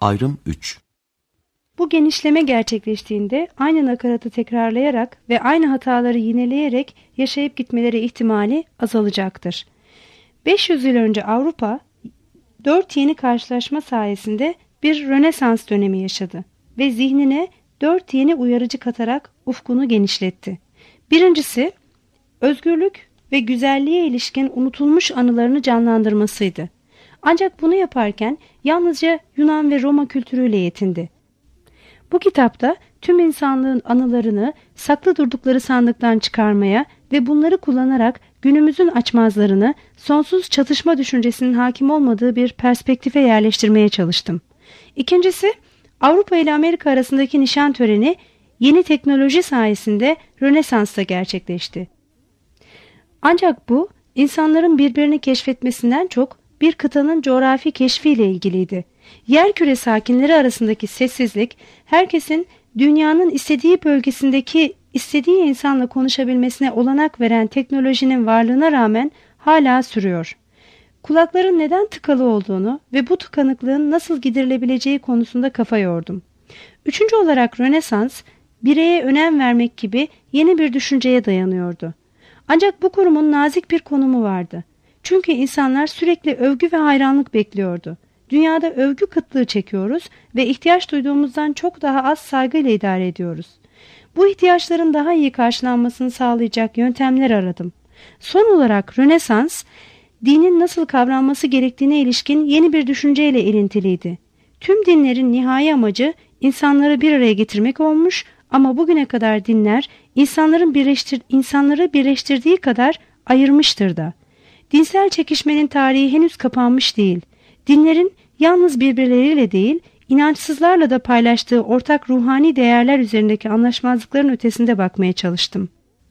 Ayrım 3. Bu genişleme gerçekleştiğinde aynı nakaratı tekrarlayarak ve aynı hataları yineleyerek yaşayıp gitmeleri ihtimali azalacaktır. 500 yıl önce Avrupa 4 yeni karşılaşma sayesinde bir Rönesans dönemi yaşadı ve zihnine 4 yeni uyarıcı katarak ufkunu genişletti. Birincisi, özgürlük ve güzelliğe ilişkin unutulmuş anılarını canlandırmasıydı. Ancak bunu yaparken yalnızca Yunan ve Roma kültürüyle yetindi. Bu kitapta tüm insanlığın anılarını saklı durdukları sandıktan çıkarmaya ve bunları kullanarak günümüzün açmazlarını sonsuz çatışma düşüncesinin hakim olmadığı bir perspektife yerleştirmeye çalıştım. İkincisi, Avrupa ile Amerika arasındaki nişan töreni yeni teknoloji sayesinde Rönesans'ta gerçekleşti. Ancak bu, insanların birbirini keşfetmesinden çok bir kıtanın coğrafi keşfiyle ilgiliydi. Yerküre sakinleri arasındaki sessizlik, herkesin dünyanın istediği bölgesindeki istediği insanla konuşabilmesine olanak veren teknolojinin varlığına rağmen hala sürüyor. Kulakların neden tıkalı olduğunu ve bu tıkanıklığın nasıl giderilebileceği konusunda kafa yordum. Üçüncü olarak Rönesans, bireye önem vermek gibi yeni bir düşünceye dayanıyordu. Ancak bu kurumun nazik bir konumu vardı. Çünkü insanlar sürekli övgü ve hayranlık bekliyordu. Dünyada övgü kıtlığı çekiyoruz ve ihtiyaç duyduğumuzdan çok daha az saygıyla idare ediyoruz. Bu ihtiyaçların daha iyi karşılanmasını sağlayacak yöntemler aradım. Son olarak Rönesans, dinin nasıl kavranması gerektiğine ilişkin yeni bir düşünceyle ilintiliydi. Tüm dinlerin nihai amacı insanları bir araya getirmek olmuş ama bugüne kadar dinler insanları birleştirdiği kadar ayırmıştır da. Dinsel çekişmenin tarihi henüz kapanmış değil. Dinlerin yalnız birbirleriyle değil, inançsızlarla da paylaştığı ortak ruhani değerler üzerindeki anlaşmazlıkların ötesinde bakmaya çalıştım.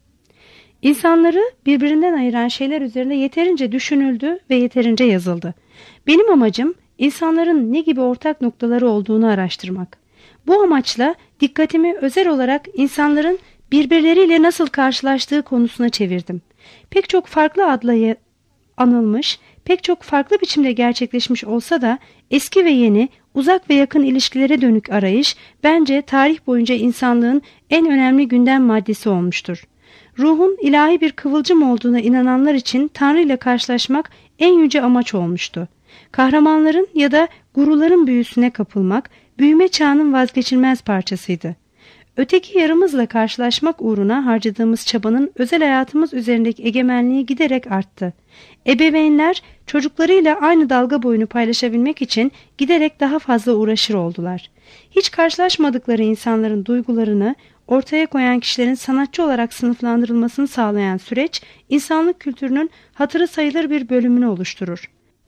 İnsanları birbirinden ayıran şeyler üzerine yeterince düşünüldü ve yeterince yazıldı. Benim amacım insanların ne gibi ortak noktaları olduğunu araştırmak. Bu amaçla dikkatimi özel olarak insanların birbirleriyle nasıl karşılaştığı konusuna çevirdim. Pek çok farklı adla anılmış, pek çok farklı biçimde gerçekleşmiş olsa da eski ve yeni, uzak ve yakın ilişkilere dönük arayış bence tarih boyunca insanlığın en önemli gündem maddesi olmuştur. Ruhun ilahi bir kıvılcım olduğuna inananlar için Tanrı ile karşılaşmak en yüce amaç olmuştu. Kahramanların ya da guruların büyüsüne kapılmak, büyüme çağının vazgeçilmez parçasıydı. Öteki yarımızla karşılaşmak uğruna harcadığımız çabanın özel hayatımız üzerindeki egemenliği giderek arttı. Ebeveynler çocuklarıyla aynı dalga boyunu paylaşabilmek için giderek daha fazla uğraşır oldular. Hiç karşılaşmadıkları insanların duygularını ortaya koyan kişilerin sanatçı olarak sınıflandırılmasını sağlayan süreç, insanlık kültürünün hatırı sayılır bir bölümünü oluşturur.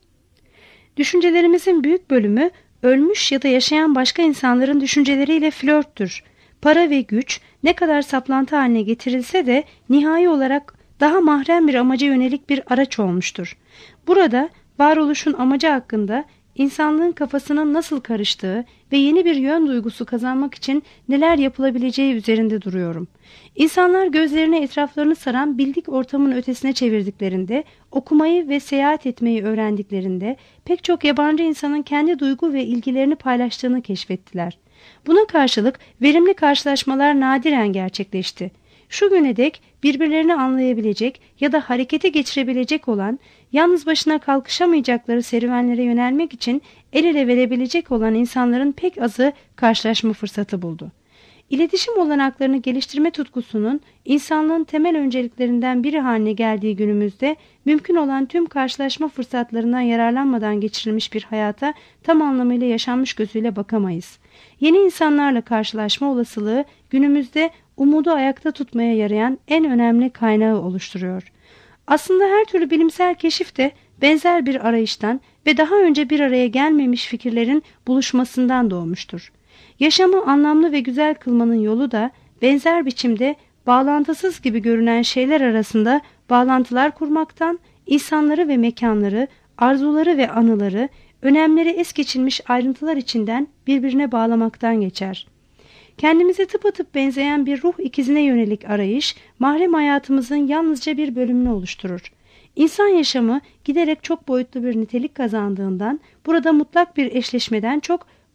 Düşüncelerimizin büyük bölümü ölmüş ya da yaşayan başka insanların düşünceleriyle flörttür. Para ve güç ne kadar saplantı haline getirilse de nihai olarak daha mahrem bir amaca yönelik bir araç olmuştur. Burada varoluşun amacı hakkında insanlığın kafasının nasıl karıştığı ve yeni bir yön duygusu kazanmak için neler yapılabileceği üzerinde duruyorum. İnsanlar gözlerini etraflarını saran bildik ortamın ötesine çevirdiklerinde, okumayı ve seyahat etmeyi öğrendiklerinde pek çok yabancı insanın kendi duygu ve ilgilerini paylaştığını keşfettiler. Buna karşılık verimli karşılaşmalar nadiren gerçekleşti. Şu güne dek birbirlerini anlayabilecek ya da harekete geçirebilecek olan, yalnız başına kalkışamayacakları serüvenlere yönelmek için el ele verebilecek olan insanların pek azı karşılaşma fırsatı buldu. İletişim olanaklarını geliştirme tutkusunun insanlığın temel önceliklerinden biri haline geldiği günümüzde mümkün olan tüm karşılaşma fırsatlarından yararlanmadan geçirilmiş bir hayata tam anlamıyla yaşanmış gözüyle bakamayız. Yeni insanlarla karşılaşma olasılığı günümüzde umudu ayakta tutmaya yarayan en önemli kaynağı oluşturuyor. Aslında her türlü bilimsel keşif de benzer bir arayıştan ve daha önce bir araya gelmemiş fikirlerin buluşmasından doğmuştur. Yaşamı anlamlı ve güzel kılmanın yolu da benzer biçimde bağlantısız gibi görünen şeyler arasında bağlantılar kurmaktan, insanları ve mekanları, arzuları ve anıları, önemleri es geçilmiş ayrıntılar içinden birbirine bağlamaktan geçer. Kendimize tıpatıp benzeyen bir ruh ikizine yönelik arayış, mahrem hayatımızın yalnızca bir bölümünü oluşturur. İnsan yaşamı giderek çok boyutlu bir nitelik kazandığından, burada mutlak bir eşleşmeden çok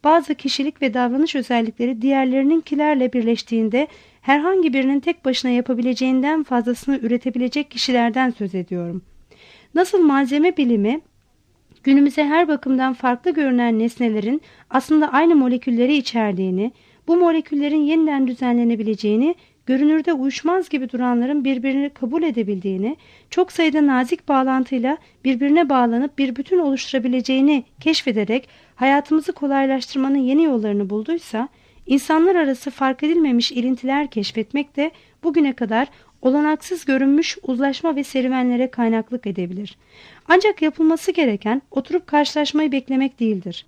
bazı kişilik ve davranış özellikleri diğerlerininkilerle birleştiğinde herhangi birinin tek başına yapabileceğinden fazlasını üretebilecek kişilerden söz ediyorum. Nasıl malzeme bilimi günümüze her bakımdan farklı görünen nesnelerin aslında aynı molekülleri içerdiğini, bu moleküllerin yeniden düzenlenebileceğini, görünürde uyuşmaz gibi duranların birbirini kabul edebildiğini, çok sayıda nazik bağlantıyla birbirine bağlanıp bir bütün oluşturabileceğini keşfederek hayatımızı kolaylaştırmanın yeni yollarını bulduysa, insanlar arası fark edilmemiş ilintiler keşfetmek de bugüne kadar olanaksız görünmüş uzlaşma ve serüvenlere kaynaklık edebilir. Ancak yapılması gereken oturup karşılaşmayı beklemek değildir.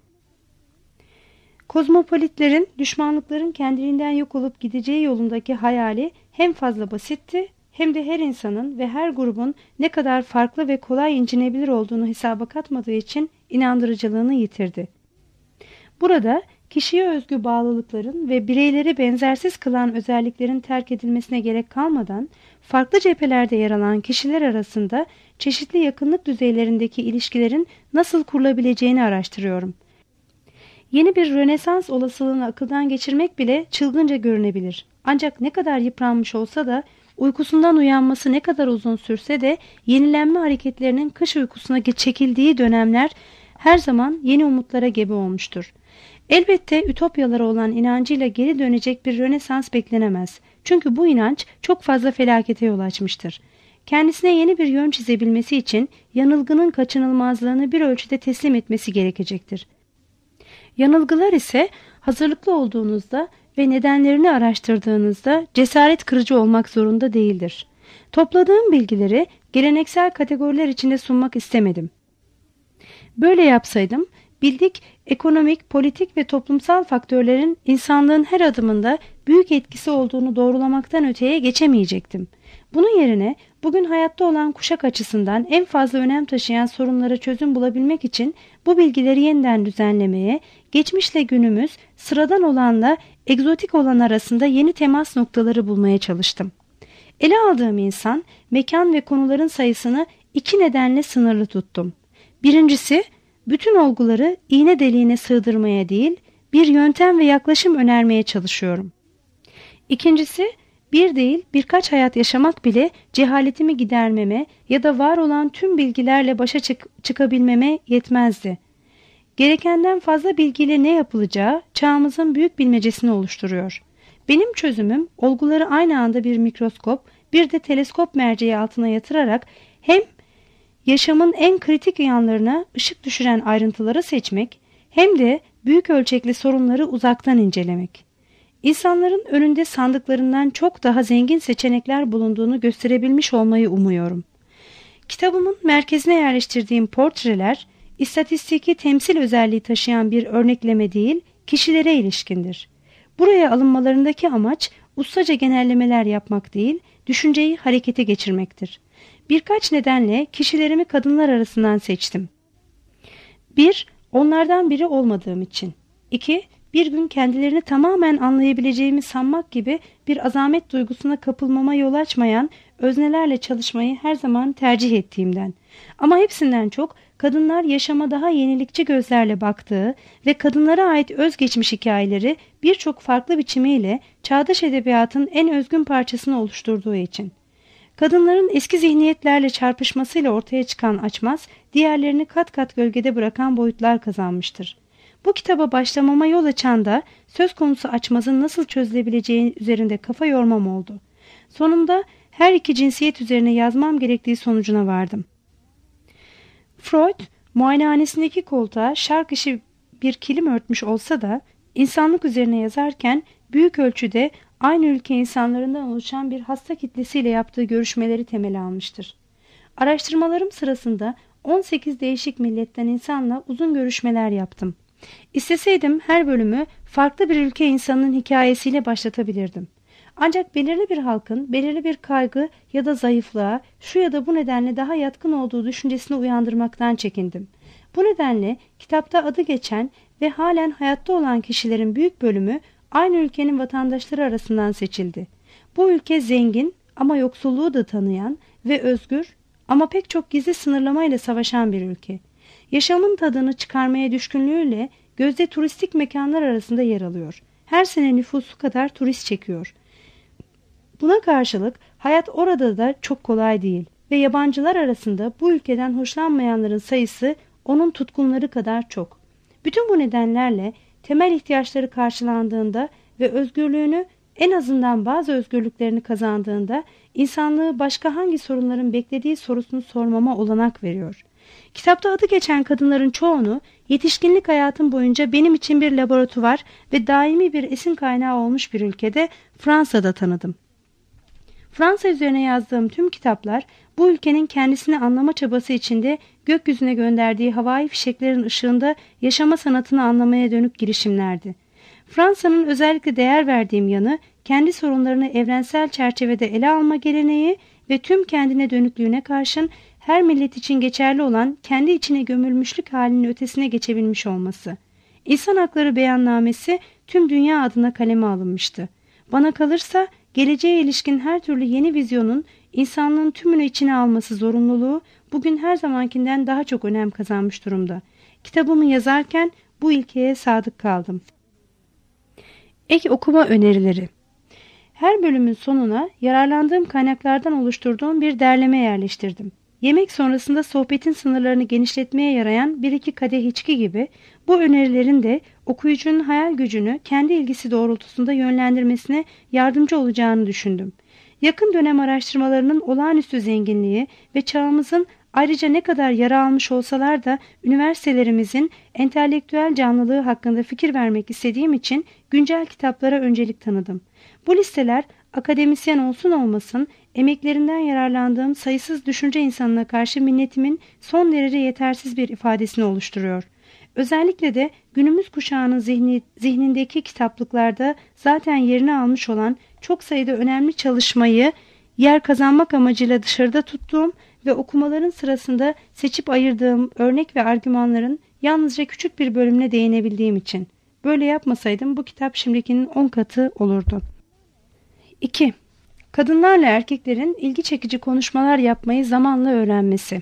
Kozmopolitlerin, düşmanlıkların kendiliğinden yok olup gideceği yolundaki hayali hem fazla basitti hem de her insanın ve her grubun ne kadar farklı ve kolay incinebilir olduğunu hesaba katmadığı için inandırıcılığını yitirdi. Burada kişiye özgü bağlılıkların ve bireyleri benzersiz kılan özelliklerin terk edilmesine gerek kalmadan farklı cephelerde yer alan kişiler arasında çeşitli yakınlık düzeylerindeki ilişkilerin nasıl kurulabileceğini araştırıyorum. Yeni bir Rönesans olasılığını akıldan geçirmek bile çılgınca görünebilir. Ancak ne kadar yıpranmış olsa da, uykusundan uyanması ne kadar uzun sürse de yenilenme hareketlerinin kış uykusuna çekildiği dönemler her zaman yeni umutlara gebe olmuştur. Elbette ütopyalara olan inancıyla geri dönecek bir Rönesans beklenemez. Çünkü bu inanç çok fazla felakete yol açmıştır. Kendisine yeni bir yön çizebilmesi için yanılgının kaçınılmazlığını bir ölçüde teslim etmesi gerekecektir. Yanılgılar ise hazırlıklı olduğunuzda ve nedenlerini araştırdığınızda cesaret kırıcı olmak zorunda değildir. Topladığım bilgileri geleneksel kategoriler içinde sunmak istemedim. Böyle yapsaydım, bildik, ekonomik, politik ve toplumsal faktörlerin insanlığın her adımında büyük etkisi olduğunu doğrulamaktan öteye geçemeyecektim. Bunun yerine bugün hayatta olan kuşak açısından en fazla önem taşıyan sorunlara çözüm bulabilmek için bu bilgileri yeniden düzenlemeye, geçmişle günümüz, sıradan olanla egzotik olan arasında yeni temas noktaları bulmaya çalıştım. Ele aldığım insan, mekan ve konuların sayısını iki nedenle sınırlı tuttum. Birincisi, bütün olguları iğne deliğine sığdırmaya değil, bir yöntem ve yaklaşım önermeye çalışıyorum. İkincisi, bir değil birkaç hayat yaşamak bile cehaletimi gidermeme ya da var olan tüm bilgilerle başa çıkabilmeme yetmezdi. Gerekenden fazla bilgiyle ne yapılacağı çağımızın büyük bilmecesini oluşturuyor. Benim çözümüm olguları aynı anda bir mikroskop, bir de teleskop merceği altına yatırarak hem yaşamın en kritik yanlarına ışık düşüren ayrıntıları seçmek hem de büyük ölçekli sorunları uzaktan incelemek. İnsanların önünde sandıklarından çok daha zengin seçenekler bulunduğunu gösterebilmiş olmayı umuyorum. Kitabımın merkezine yerleştirdiğim portreler, istatistiki temsil özelliği taşıyan bir örnekleme değil, kişilere ilişkindir. Buraya alınmalarındaki amaç ustaca genellemeler yapmak değil, düşünceyi harekete geçirmektir. Birkaç nedenle kişilerimi kadınlar arasından seçtim. 1. Onlardan biri olmadığım için. 2. Bir gün kendilerini tamamen anlayabileceğimi sanmak gibi bir azamet duygusuna kapılmama yol açmayan öznelerle çalışmayı her zaman tercih ettiğimden. Ama hepsinden çok kadınlar yaşama daha yenilikçi gözlerle baktığı ve kadınlara ait özgeçmiş hikayeleri birçok farklı biçimiyle çağdaş edebiyatın en özgün parçasını oluşturduğu için. Kadınların eski zihniyetlerle çarpışmasıyla ortaya çıkan açmaz, diğerlerini kat kat gölgede bırakan boyutlar kazanmıştır. Bu kitaba başlamama yol açan da söz konusu açmazın nasıl çözülebileceği üzerinde kafa yormam oldu. Sonunda her iki cinsiyet üzerine yazmam gerektiği sonucuna vardım. Freud, muayenehanesindeki koltuğa şark işi bir kilim örtmüş olsa da insanlık üzerine yazarken büyük ölçüde aynı ülke insanlarından oluşan bir hasta kitlesiyle yaptığı görüşmeleri temel almıştır. Araştırmalarım sırasında 18 değişik milletten insanla uzun görüşmeler yaptım. İsteseydim her bölümü farklı bir ülke insanının hikayesiyle başlatabilirdim. Ancak belirli bir halkın belirli bir kaygı ya da zayıflığa şu ya da bu nedenle daha yatkın olduğu düşüncesini uyandırmaktan çekindim. Bu nedenle kitapta adı geçen ve halen hayatta olan kişilerin büyük bölümü aynı ülkenin vatandaşları arasından seçildi. Bu ülke zengin ama yoksulluğu da tanıyan ve özgür ama pek çok gizli sınırlamayla savaşan bir ülke. Yaşamın tadını çıkarmaya düşkünlüğüyle gözde turistik mekanlar arasında yer alıyor. Her sene nüfusu kadar turist çekiyor. Buna karşılık hayat orada da çok kolay değil ve yabancılar arasında bu ülkeden hoşlanmayanların sayısı onun tutkunları kadar çok. Bütün bu nedenlerle temel ihtiyaçları karşılandığında ve özgürlüğünü, en azından bazı özgürlüklerini kazandığında insanlığı başka hangi sorunların beklediği sorusunu sormama olanak veriyor. Kitapta adı geçen kadınların çoğunu yetişkinlik hayatım boyunca benim için bir laboratuvar ve daimi bir esin kaynağı olmuş bir ülkede, Fransa'da tanıdım. Fransa üzerine yazdığım tüm kitaplar bu ülkenin kendisini anlama çabası içinde gökyüzüne gönderdiği havai fişeklerin ışığında yaşama sanatını anlamaya dönük girişimlerdi. Fransa'nın özellikle değer verdiğim yanı kendi sorunlarını evrensel çerçevede ele alma geleneği ve tüm kendine dönüklüğüne karşın her millet için geçerli olan kendi içine gömülmüşlük halinin ötesine geçebilmiş olması. İnsan Hakları Beyannamesi tüm dünya adına kaleme alınmıştı. Bana kalırsa geleceğe ilişkin her türlü yeni vizyonun insanlığın tümünü içine alması zorunluluğu bugün her zamankinden daha çok önem kazanmış durumda. Kitabımı yazarken bu ilkeye sadık kaldım. Ek okuma önerileri. Her bölümün sonuna yararlandığım kaynaklardan oluşturduğum bir derleme yerleştirdim. Yemek sonrasında sohbetin sınırlarını genişletmeye yarayan bir iki kadeh içki gibi bu önerilerin de okuyucunun hayal gücünü kendi ilgisi doğrultusunda yönlendirmesine yardımcı olacağını düşündüm. Yakın dönem araştırmalarının olağanüstü zenginliği ve çağımızın ayrıca ne kadar yara almış olsalar da üniversitelerimizin entelektüel canlılığı hakkında fikir vermek istediğim için güncel kitaplara öncelik tanıdım. Bu listeler akademisyen olsun olmasın emeklerinden yararlandığım sayısız düşünce insanına karşı minnetimin son derece yetersiz bir ifadesini oluşturuyor. Özellikle de günümüz kuşağının zihnindeki kitaplıklarda zaten yerini almış olan çok sayıda önemli çalışmayı yer kazanmak amacıyla dışarıda tuttuğum ve okumaların sırasında seçip ayırdığım örnek ve argümanların yalnızca küçük bir bölümüne değinebildiğim için. Böyle yapmasaydım bu kitap şimdikinin 10 katı olurdu. 2. Kadınlarla erkeklerin ilgi çekici konuşmalar yapmayı zamanla öğrenmesi.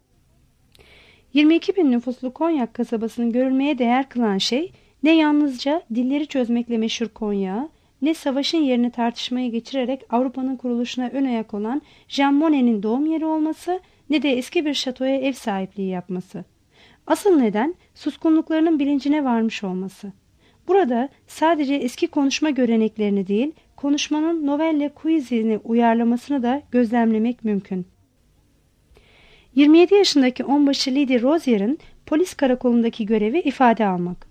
22 bin nüfuslu Konyak kasabasının görülmeye değer kılan şey ne yalnızca dilleri çözmekle meşhur Konyağı, ne savaşın yerini tartışmaya geçirerek Avrupa'nın kuruluşuna ön ayak olan Jean Monnet'in doğum yeri olması, ne de eski bir şatoya ev sahipliği yapması. Asıl neden suskunluklarının bilincine varmış olması. Burada sadece eski konuşma göreneklerini değil, konuşmanın novelle quizini uyarlamasını da gözlemlemek mümkün. 27 yaşındaki onbaşı Lydie Rozier'in polis karakolundaki görevi ifade almak.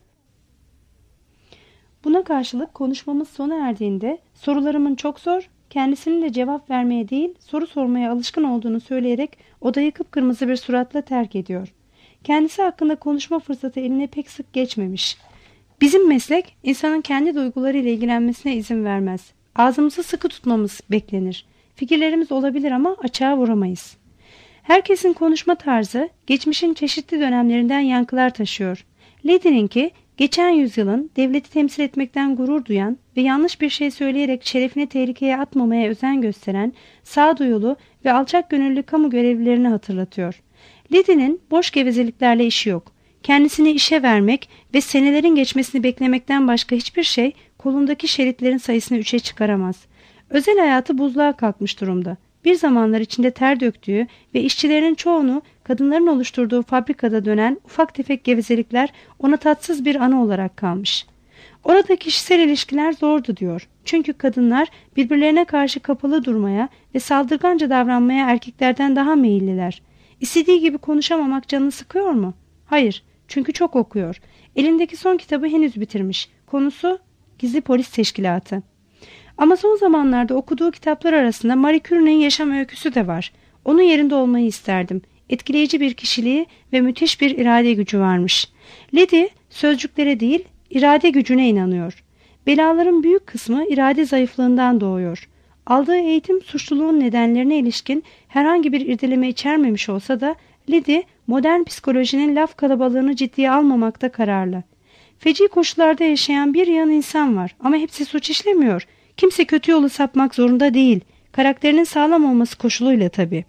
Buna karşılık konuşmamız sona erdiğinde sorularımın çok zor, kendisinin de cevap vermeye değil soru sormaya alışkın olduğunu söyleyerek odayı kıpkırmızı bir suratla terk ediyor. Kendisi hakkında konuşma fırsatı eline pek sık geçmemiş. Bizim meslek insanın kendi duygularıyla ilgilenmesine izin vermez. Ağzımızı sıkı tutmamız beklenir. Fikirlerimiz olabilir ama açığa vuramayız. Herkesin konuşma tarzı geçmişin çeşitli dönemlerinden yankılar taşıyor. Lydie'ninki geçen yüzyılın devleti temsil etmekten gurur duyan ve yanlış bir şey söyleyerek şerefini tehlikeye atmamaya özen gösteren sağduyulu ve alçak gönüllü kamu görevlilerini hatırlatıyor. Lydie'nin boş gevezeliklerle işi yok. Kendisini işe vermek ve senelerin geçmesini beklemekten başka hiçbir şey kolundaki şeritlerin sayısını 3'e çıkaramaz. Özel hayatı buzluğa kalkmış durumda. Bir zamanlar içinde ter döktüğü ve işçilerin çoğunu kadınların oluşturduğu fabrikada dönen ufak tefek gevezelikler ona tatsız bir anı olarak kalmış. Orada kişisel ilişkiler zordu diyor. Çünkü kadınlar birbirlerine karşı kapalı durmaya ve saldırganca davranmaya erkeklerden daha meyilliler. İstediği gibi konuşamamak canını sıkıyor mu? Hayır, çünkü çok okuyor. Elindeki son kitabı henüz bitirmiş. Konusu Gizli Polis Teşkilatı. Ama son zamanlarda okuduğu kitaplar arasında Marie Curie'nin yaşam öyküsü de var. Onun yerinde olmayı isterdim. Etkileyici bir kişiliği ve müthiş bir irade gücü varmış. Lydie sözcüklere değil, irade gücüne inanıyor. Belaların büyük kısmı irade zayıflığından doğuyor. Aldığı eğitim suçluluğun nedenlerine ilişkin herhangi bir irdeleme içermemiş olsa da Lydie modern psikolojinin laf kalabalığını ciddiye almamakta kararlı. Feci koşullarda yaşayan bir yığın insan var ama hepsi suç işlemiyor. Kimse kötü yolu sapmak zorunda değil. Karakterinin sağlam olması koşuluyla tabii.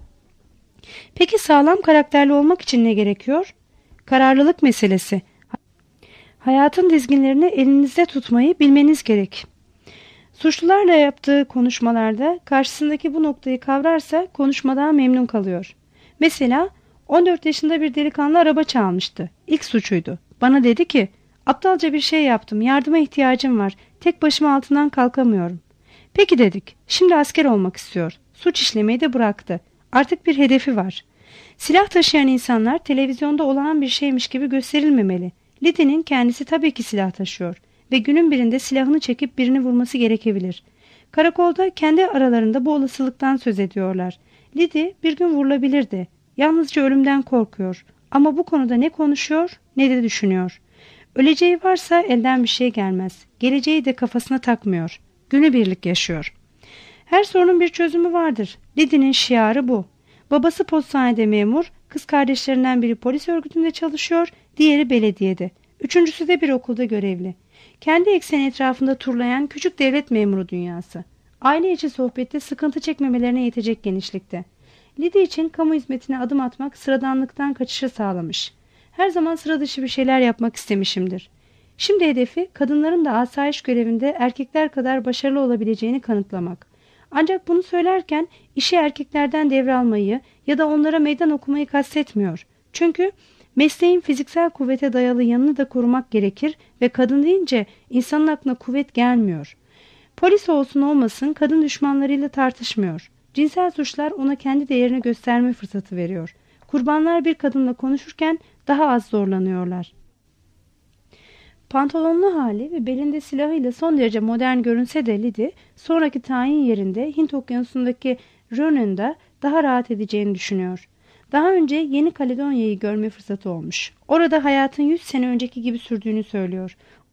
Peki sağlam karakterli olmak için ne gerekiyor? Kararlılık meselesi. Hayatın dizginlerini elinizde tutmayı bilmeniz gerek. Suçlularla yaptığı konuşmalarda karşısındaki bu noktayı kavrarsa konuşmadan memnun kalıyor. Mesela 14 yaşında bir delikanlı araba çalmıştı. İlk suçuydu. Bana dedi ki, aptalca bir şey yaptım, yardıma ihtiyacım var, tek başıma altından kalkamıyorum. Peki dedik, şimdi asker olmak istiyor. Suç işlemeyi de bıraktı. Artık bir hedefi var. Silah taşıyan insanlar televizyonda olağan bir şeymiş gibi gösterilmemeli. Liddy'nin kendisi tabii ki silah taşıyor ve günün birinde silahını çekip birini vurması gerekebilir. Karakolda kendi aralarında bu olasılıktan söz ediyorlar. Liddy bir gün vurulabilirdi. Yalnızca ölümden korkuyor. Ama bu konuda ne konuşuyor ne de düşünüyor. Öleceği varsa elden bir şey gelmez. Geleceği de kafasına takmıyor. Günübirlik yaşıyor. Her sorunun bir çözümü vardır. Liddy'nin şiarı bu. Babası postanede memur, kız kardeşlerinden biri polis örgütünde çalışıyor, diğeri belediyede. Üçüncüsü de bir okulda görevli. Kendi ekseni etrafında turlayan küçük devlet memuru dünyası. Aile içi sohbette sıkıntı çekmemelerine yetecek genişlikte. Liddy için kamu hizmetine adım atmak sıradanlıktan kaçışı sağlamış. Her zaman sıra dışı bir şeyler yapmak istemişimdir. Şimdi hedefi kadınların da asayiş görevinde erkekler kadar başarılı olabileceğini kanıtlamak. Ancak bunu söylerken işi erkeklerden devralmayı ya da onlara meydan okumayı kastetmiyor. Çünkü mesleğin fiziksel kuvvete dayalı yanını da korumak gerekir ve kadın deyince insanın aklına kuvvet gelmiyor. Polis olsun olmasın kadın düşmanlarıyla tartışmıyor. Cinsel suçlar ona kendi değerini gösterme fırsatı veriyor. Kurbanlar bir kadınla konuşurken daha az zorlanıyorlar. Pantolonlu hali ve belinde silahıyla son derece modern görünse de Liddy, sonraki tayin yerinde Hint Okyanusu'ndaki Rönon'da daha rahat edeceğini düşünüyor. Daha önce Yeni Kaledonya'yı görme fırsatı olmuş. Orada hayatın 100 sene önceki gibi sürdüğünü söylüyor.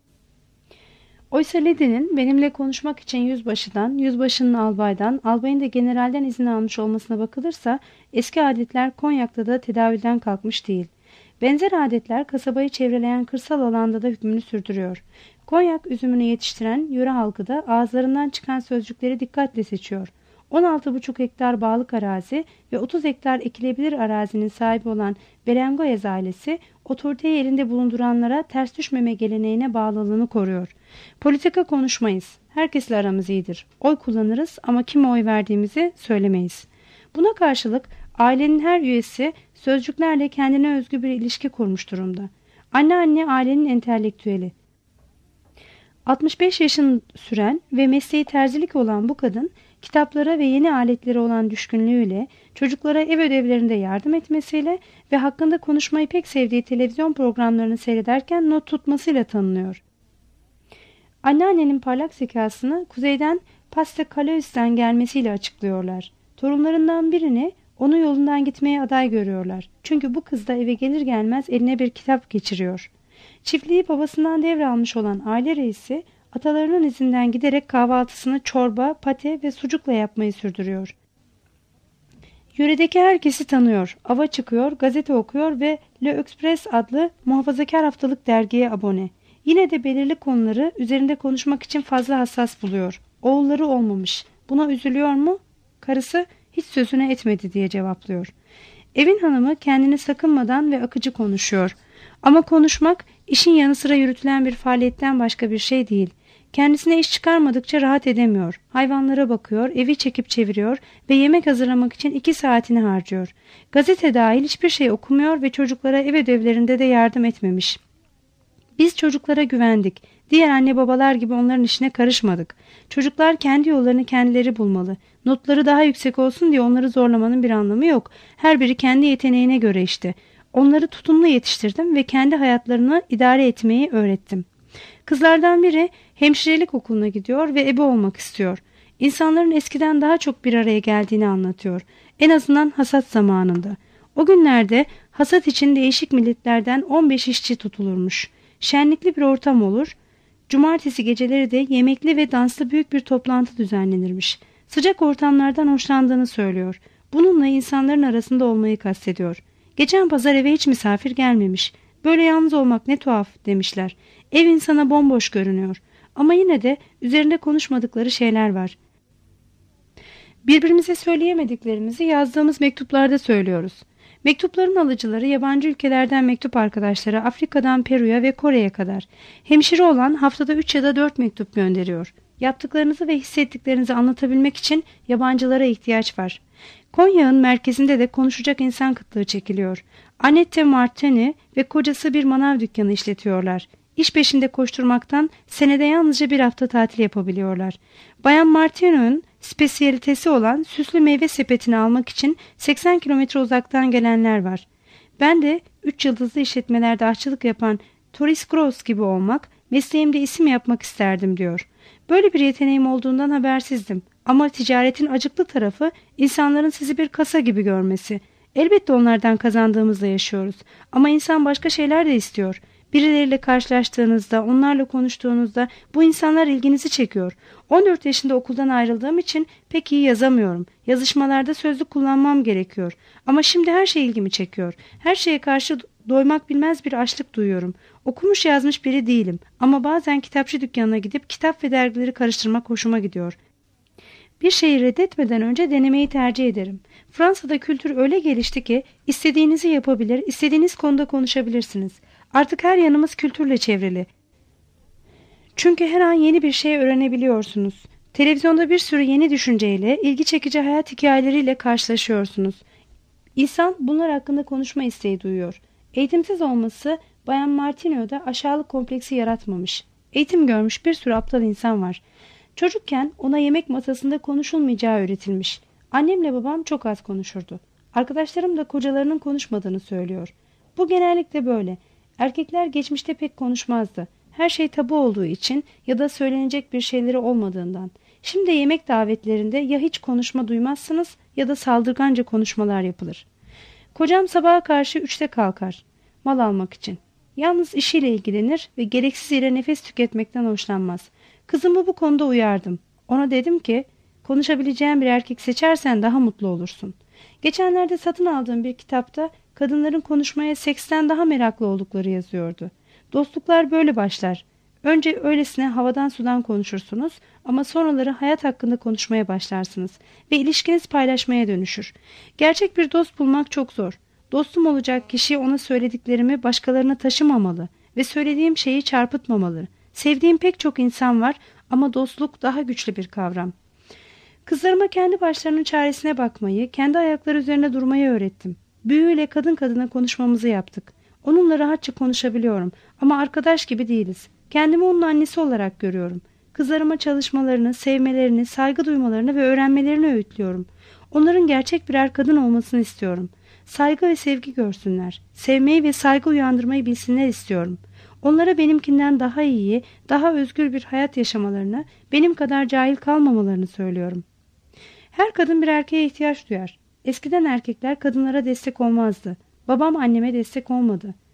Oysa Liddy'nin benimle konuşmak için yüzbaşıdan, yüzbaşının albaydan, albayın da generalden izin almış olmasına bakılırsa eski adetler Konyak'ta da tedavülden kalkmış değil. Benzer adetler kasabayı çevreleyen kırsal alanda da hükmünü sürdürüyor. Konyak üzümünü yetiştiren yöre halkı da ağızlarından çıkan sözcükleri dikkatle seçiyor. 16,5 hektar bağlık arazi ve 30 hektar ekilebilir arazinin sahibi olan Berengoyez ailesi otoriteyi elinde bulunduranlara ters düşmeme geleneğine bağlılığını koruyor. Politika konuşmayız. Herkesle aramız iyidir. Oy kullanırız ama kime oy verdiğimizi söylemeyiz. Buna karşılık ailenin her üyesi sözcüklerle kendine özgü bir ilişki kurmuş durumda. Anne ailenin entelektüeli. 65 yaşını süren ve mesleği terzilik olan bu kadın, kitaplara ve yeni aletleri olan düşkünlüğüyle, çocuklara ev ödevlerinde yardım etmesiyle ve hakkında konuşmayı pek sevdiği televizyon programlarını seyrederken not tutmasıyla tanınıyor. Anneannenin parlak zekasını kuzeyden Pas-de-Calais gelmesiyle açıklıyorlar. Torunlarından birini onun yolundan gitmeye aday görüyorlar. Çünkü bu kız da eve gelir gelmez eline bir kitap geçiriyor. Çiftliği babasından devralmış olan aile reisi atalarının izinden giderek kahvaltısını çorba, pate ve sucukla yapmayı sürdürüyor. Yöredeki herkesi tanıyor, ava çıkıyor, gazete okuyor ve Le Express adlı muhafazakar haftalık dergiye abone. Yine de belirli konuları üzerinde konuşmak için fazla hassas buluyor. Oğulları olmamış. Buna üzülüyor mu? Karısı hiç sözüne etmedi diye cevaplıyor. Evin hanımı kendini sakınmadan ve akıcı konuşuyor. Ama konuşmak işin yanı sıra yürütülen bir faaliyetten başka bir şey değil. Kendisine iş çıkarmadıkça rahat edemiyor. Hayvanlara bakıyor, evi çekip çeviriyor ve yemek hazırlamak için 2 saatini harcıyor. Gazete dahil hiçbir şey okumuyor ve çocuklara ev ödevlerinde de yardım etmemiş. Biz çocuklara güvendik. Diğer anne babalar gibi onların işine karışmadık. Çocuklar kendi yollarını kendileri bulmalı. Notları daha yüksek olsun diye onları zorlamanın bir anlamı yok. Her biri kendi yeteneğine göre işte. Onları tutumlu yetiştirdim ve kendi hayatlarını idare etmeyi öğrettim. Kızlardan biri hemşirelik okuluna gidiyor ve ebe olmak istiyor. İnsanların eskiden daha çok bir araya geldiğini anlatıyor. En azından hasat zamanında. O günlerde hasat için değişik milletlerden 15 işçi tutulurmuş. Şenlikli bir ortam olur. Cumartesi geceleri de yemekli ve danslı büyük bir toplantı düzenlenirmiş. Sıcak ortamlardan hoşlandığını söylüyor. Bununla insanların arasında olmayı kastediyor. Geçen pazar eve hiç misafir gelmemiş. Böyle yalnız olmak ne tuhaf demişler. Ev insana bomboş görünüyor. Ama yine de üzerinde konuşmadıkları şeyler var. Birbirimize söyleyemediklerimizi yazdığımız mektuplarda söylüyoruz. Mektupların alıcıları yabancı ülkelerden mektup arkadaşları, Afrika'dan Peru'ya ve Kore'ye kadar. Hemşire olan haftada 3 ya da 4 mektup gönderiyor. Yaptıklarınızı ve hissettiklerinizi anlatabilmek için yabancılara ihtiyaç var. Konya'nın merkezinde de konuşacak insan kıtlığı çekiliyor. Annette Martini ve kocası bir manav dükkanı işletiyorlar. İş peşinde koşturmaktan senede yalnızca bir hafta tatil yapabiliyorlar. Bayan Martino'nun spesiyalitesi olan süslü meyve sepetini almak için 80 kilometre uzaktan gelenler var. Ben de 3 yıldızlı işletmelerde aşçılık yapan Toris Gross gibi olmak, mesleğimde isim yapmak isterdim diyor. Böyle bir yeteneğim olduğundan habersizdim. Ama ticaretin acıklı tarafı insanların sizi bir kasa gibi görmesi. Elbette onlardan kazandığımızla yaşıyoruz. Ama insan başka şeyler de istiyor. Birileriyle karşılaştığınızda, onlarla konuştuğunuzda bu insanlar ilginizi çekiyor. 14 yaşında okuldan ayrıldığım için pek iyi yazamıyorum. Yazışmalarda sözlük kullanmam gerekiyor. Ama şimdi her şey ilgimi çekiyor. Her şeye karşı doymak bilmez bir açlık duyuyorum. Okumuş yazmış biri değilim. Ama bazen kitapçı dükkanına gidip kitap ve dergileri karıştırmak hoşuma gidiyor. Bir şeyi reddetmeden önce denemeyi tercih ederim. Fransa'da kültür öyle gelişti ki istediğinizi yapabilir, istediğiniz konuda konuşabilirsiniz. Artık her yanımız kültürle çevrili. Çünkü her an yeni bir şey öğrenebiliyorsunuz. Televizyonda bir sürü yeni düşünceyle, ilgi çekici hayat hikayeleriyle karşılaşıyorsunuz. İnsan bunlar hakkında konuşma isteği duyuyor. Eğitimsiz olması Bayan Martineau'da aşağılık kompleksi yaratmamış. Eğitim görmüş bir sürü aptal insan var. Çocukken ona yemek masasında konuşulmayacağı öğretilmiş. Annemle babam çok az konuşurdu. Arkadaşlarım da kocalarının konuşmadığını söylüyor. Bu genellikle böyle. Erkekler geçmişte pek konuşmazdı. Her şey tabu olduğu için ya da söylenecek bir şeyleri olmadığından. Şimdi yemek davetlerinde ya hiç konuşma duymazsınız ya da saldırganca konuşmalar yapılır. Kocam sabaha karşı 3'te kalkar. Mal almak için. Yalnız işiyle ilgilenir ve gereksiz yere nefes tüketmekten hoşlanmaz. Kızımı bu konuda uyardım. Ona dedim ki, konuşabileceğin bir erkek seçersen daha mutlu olursun. Geçenlerde satın aldığım bir kitapta kadınların konuşmaya seksten daha meraklı oldukları yazıyordu. Dostluklar böyle başlar. Önce öylesine havadan sudan konuşursunuz ama sonraları hayat hakkında konuşmaya başlarsınız ve ilişkiniz paylaşmaya dönüşür. Gerçek bir dost bulmak çok zor. Dostum olacak kişi ona söylediklerimi başkalarına taşımamalı ve söylediğim şeyi çarpıtmamalı. Sevdiğim pek çok insan var ama dostluk daha güçlü bir kavram. Kızlarıma kendi başlarının çaresine bakmayı, kendi ayakları üzerine durmayı öğrettim. Büyüyle kadın kadına konuşmamızı yaptık. Onunla rahatça konuşabiliyorum ama arkadaş gibi değiliz. Kendimi onun annesi olarak görüyorum. Kızlarıma çalışmalarını, sevmelerini, saygı duymalarını ve öğrenmelerini öğütlüyorum. Onların gerçek birer kadın olmasını istiyorum. Saygı ve sevgi görsünler. Sevmeyi ve saygı uyandırmayı bilsinler istiyorum. Onlara benimkinden daha iyi, daha özgür bir hayat yaşamalarını, benim kadar cahil kalmamalarını söylüyorum. Her kadın bir erkeğe ihtiyaç duyar. Eskiden erkekler kadınlara destek olmazdı. Babam anneme destek olmadı.